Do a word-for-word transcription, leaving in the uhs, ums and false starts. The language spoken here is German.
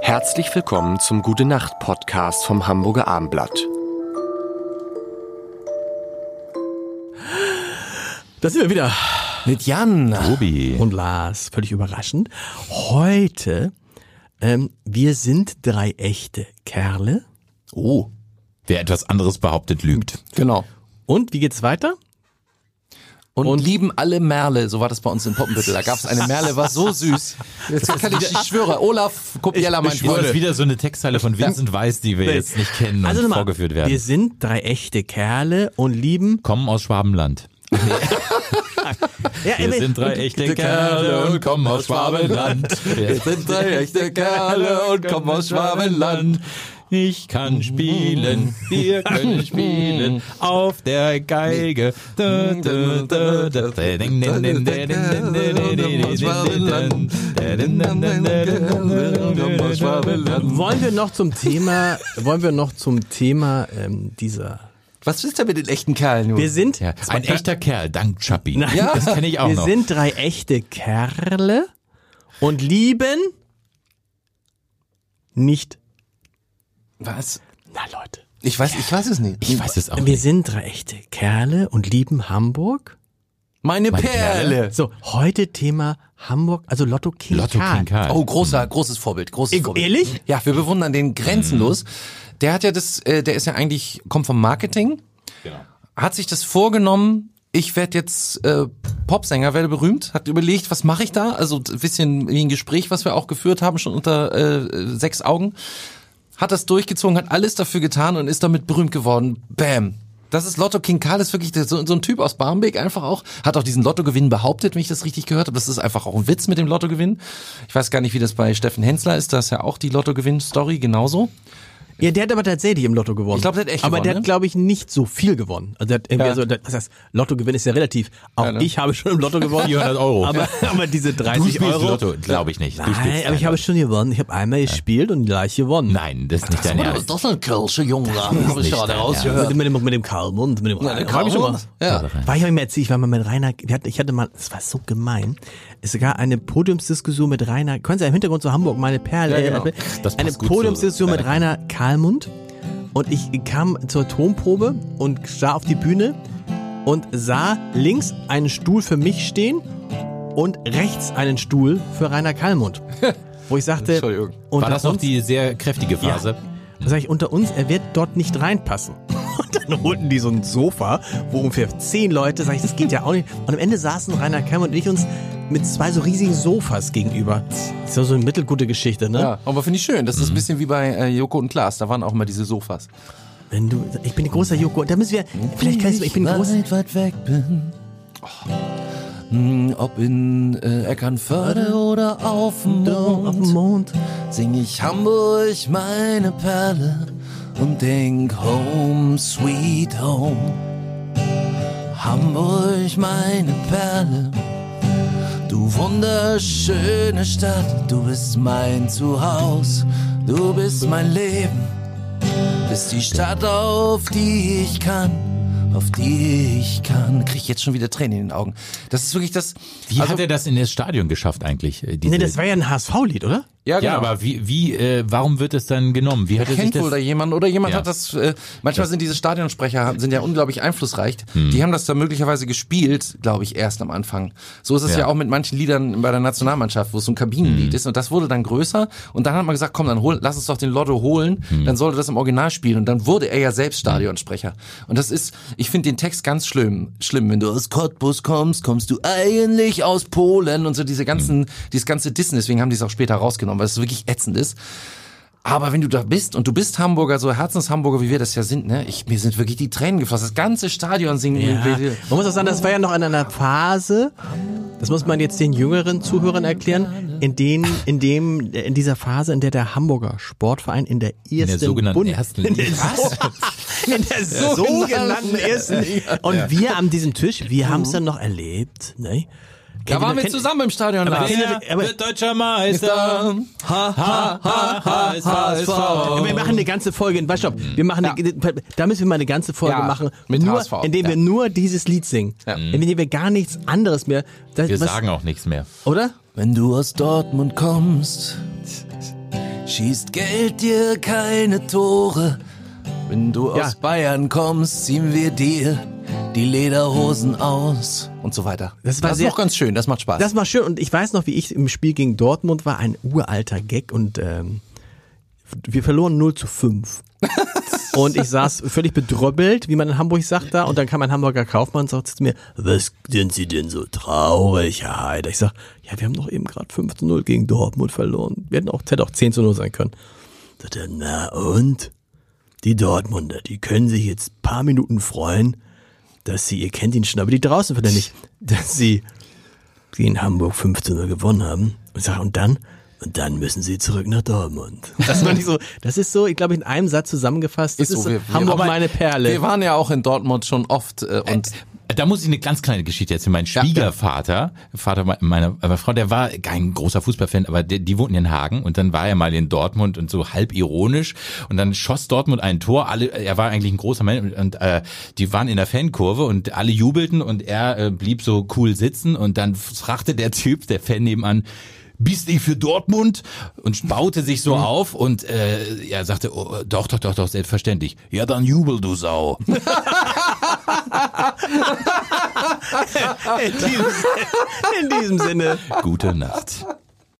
Herzlich willkommen zum Gute-Nacht-Podcast vom Hamburger Abendblatt. Da sind wir wieder. Mit Jan. Tobi. Und Lars. Völlig überraschend. Heute, ähm, wir sind drei echte Kerle. Oh. Wer etwas anderes behauptet, lügt. Genau. Und, wie geht's weiter? Und, Und lieben alle Merle, so war das bei uns in Poppenbüttel. Da gab es eine Merle, war so süß. Jetzt kann ich, ich schwöre, Olaf Kopiella, mein Ich wollte Freund. wieder so eine Textzeile von Vincent Weiss, die wir Nee. jetzt nicht kennen Also und nochmal, vorgeführt werden. wir sind drei echte Kerle und lieben... Kommen aus Schwabenland. Ja, Wir sind drei echte Kerle und kommen aus Schwabenland. Wir sind drei echte Kerle und kommen aus Schwabenland. Ich kann spielen, wir können spielen auf der Geige. Wollen wir noch zum Thema, wollen wir noch zum Thema ähm, dieser... Was ist denn mit den echten Kerlen nun? Wir sind... Ja, ein echter Kerl, dank Chappi. Nein. Ja, das kenne ich auch wir noch. Wir sind drei echte Kerle und lieben nicht... Was? Na Leute. Ich weiß, ich weiß es nicht. Ich weiß es auch Wir nicht. sind drei echte Kerle und lieben Hamburg. Meine, Meine Perle. Perle. So, heute Thema Hamburg, also Lotto King Lotto Karl. King Karl. Oh, großer, großes Vorbild, großes Ich- Vorbild. ehrlich? Ja, wir bewundern den grenzenlos. Der hat ja das, äh, der ist ja eigentlich, kommt vom Marketing. Genau. Hat sich das vorgenommen, ich werde jetzt äh, Popsänger, werde berühmt, hat überlegt, was mache ich da? Also ein bisschen wie ein Gespräch, was wir auch geführt haben, schon unter äh, sechs Augen. Hat das durchgezogen, hat alles dafür getan und ist damit berühmt geworden. Bam. Das ist Lotto King Karl, ist wirklich so, so ein Typ aus Barmbek einfach auch. Hat auch diesen Lottogewinn behauptet, wenn ich das richtig gehört habe. Das ist einfach auch ein Witz mit dem Lottogewinn. Ich weiß gar nicht, wie das bei Steffen Hensler ist. Da ist ja auch die Lottogewinn-Story genauso. Ja, der hat aber tatsächlich im Lotto gewonnen. Ich glaube, der hat echt aber gewonnen, der hat, ne? glaube ich, nicht so viel gewonnen. Also der hat irgendwie Ja. so, das heißt, Lottogewinn ist ja relativ. Auch Ja, ne? ich habe schon im Lotto gewonnen. vierhundert Euro. Aber, aber diese Du dreißig spielst Euro. Lotto, glaube ich nicht. Du Nein, spielst aber ich kein habe Lotto. schon gewonnen. Ich habe einmal gespielt und gleich gewonnen. Nein, das ist nicht dein Ernst. Das ist ein Kölsche Junge, habe ich gerade rausgehört. Mit, mit, dem, mit dem Karlmund, mit dem Ja, der hab ich schon mal. Karlmund. Ja. War ich hab ich mir erzählt, ich war mal mit Rainer, wir hatten, ich hatte mal, es war so gemein, es gab eine Podiumsdiskussion mit Rainer, können Sie im Hintergrund zu Hamburg, meine Perle, Ja, genau. äh, Das passt eine gut Podiumsdiskussion so. mit Rainer Karlmund und ich kam zur Tonprobe und sah auf die Bühne und sah links einen Stuhl für mich stehen und rechts einen Stuhl für Rainer Karlmund. Wo ich sagte, Entschuldigung. unter War das noch uns- die sehr kräftige Phase? Da sag ich, unter uns, er wird dort nicht reinpassen. Und dann holten die so ein Sofa, wo ungefähr zehn Leute, sag ich, das geht ja auch nicht. Und am Ende saßen Rainer Kemmer und ich uns mit zwei so riesigen Sofas gegenüber. Das ist ja so eine mittelgute Geschichte, ne? Ja, aber finde ich schön. Das ist ein bisschen wie bei äh, Joko und Klaas. Da waren auch mal diese Sofas. Wenn du, ich bin ein großer Joko, und da müssen wir, vielleicht kannst du, ich bin ein großer, weit, weit weg bin. Oh. Hm, ob in äh, Eckernförde oder auf dem auf dem Mond, Mond. sing ich Hamburg meine Perle und denk home, sweet home. Hamburg meine Perle, du wunderschöne Stadt, du bist mein Zuhause, du bist mein Leben, bist die Stadt, auf die ich kann. Auf die ich kann. Krieg ich jetzt schon wieder Tränen in den Augen. Das ist wirklich das. Wie also, hat er das in das Stadion geschafft eigentlich? äh, Diese, Nee, das war ja ein H S V-Lied, oder? ja, genau. ja, aber wie, wie, äh, warum wird es dann genommen? Wie hat er sich Kennt das? wohl da jemand oder jemand Ja. hat das, äh, manchmal sind diese Stadionsprecher, sind ja unglaublich einflussreich. Die haben das da möglicherweise gespielt, glaube ich, erst am Anfang. So ist es ja. Ja. auch mit manchen Liedern bei der Nationalmannschaft, wo es so ein Kabinenlied ist und das wurde dann größer und dann hat man gesagt, komm, dann hol, lass uns doch den Lotto holen, dann sollte das im Original spielen und dann wurde er ja selbst Stadionsprecher. Und das ist, ich finde den Text ganz schlimm, schlimm, wenn du aus Cottbus kommst, kommst du eigentlich aus Polen und so diese ganzen, dieses ganze Dissen, deswegen haben die es auch später rausgenommen, weil es wirklich ätzend ist. Aber wenn du da bist und du bist Hamburger, so Herzenshamburger, wie wir das ja sind, ne, ich, mir sind wirklich die Tränen geflossen. Das ganze Stadion singen. Ja. Man muss auch sagen, das war ja noch in einer Phase, das muss man jetzt den jüngeren Zuhörern erklären, in denen, in dem, in dieser Phase, in der der Hamburger Sportverein in der ersten In der sogenannten Bund- ersten in der, Liga. so, in der sogenannten ersten. Und wir an diesem Tisch, wir haben es dann noch erlebt, ne? Da waren wir zusammen im Stadion. Aber Lars. kennt Wer ihr- aber- wird deutscher Meister? Ha, ha, ha, ha, H S V. Wir machen eine ganze Folge, weißt du, wir machen eine, da müssen wir mal eine ganze Folge Ja, machen, mit nur, H S V, indem wir ja. nur dieses Lied singen. Ja. Indem wir gar nichts anderes mehr, das, Wir was, sagen auch nichts mehr. oder? Wenn du aus Dortmund kommst, schießt Geld dir keine Tore. Wenn du Ja. aus Bayern kommst, ziehen wir dir die Lederhosen aus und so weiter. Das war das ist sehr- auch ganz schön, das macht Spaß. Das war schön und ich weiß noch, wie ich im Spiel gegen Dortmund war, ein uralter Gag und ähm, wir verloren null zu fünf. Und ich saß völlig bedröppelt, wie man in Hamburg sagt da, und dann kam ein Hamburger Kaufmann und sagte zu mir, was sind Sie denn so traurig, Herr Heider? Ich sag, ja, wir haben doch eben gerade fünf zu null gegen Dortmund verloren. Wir hätten auch, hätte auch zehn zu null sein können. Sagt er, na und? Die Dortmunder, die können sich jetzt ein paar Minuten freuen, dass sie, ihr kennt ihn schon, aber die draußen vielleicht nicht, dass sie, sie in Hamburg fünf zu null gewonnen haben. Und ich sage, und dann? Und dann müssen sie zurück nach Dortmund. Das war nicht so, das ist so, ich glaube, in einem Satz zusammengefasst. Das ist, so, so, wir- wir- Hamburg aber meine Perle. Wir waren ja auch in Dortmund schon oft äh, und Da muss ich eine ganz kleine Geschichte erzählen. Mein Schwiegervater, Vater meiner, meiner Frau, der war kein großer Fußballfan, aber die, die wohnten in Hagen und dann war er mal in Dortmund und so halb ironisch und dann schoss Dortmund ein Tor. Alle, er war eigentlich ein großer Mann und, und äh, die waren in der Fankurve und alle jubelten und er äh, blieb so cool sitzen und dann fragte der Typ, der Fan nebenan, bist du für Dortmund? Und baute sich so auf und äh, er sagte, oh, doch, doch, doch, doch, selbstverständlich. Ja, dann jubel, du Sau. In diesem, in diesem Sinne. Gute Nacht.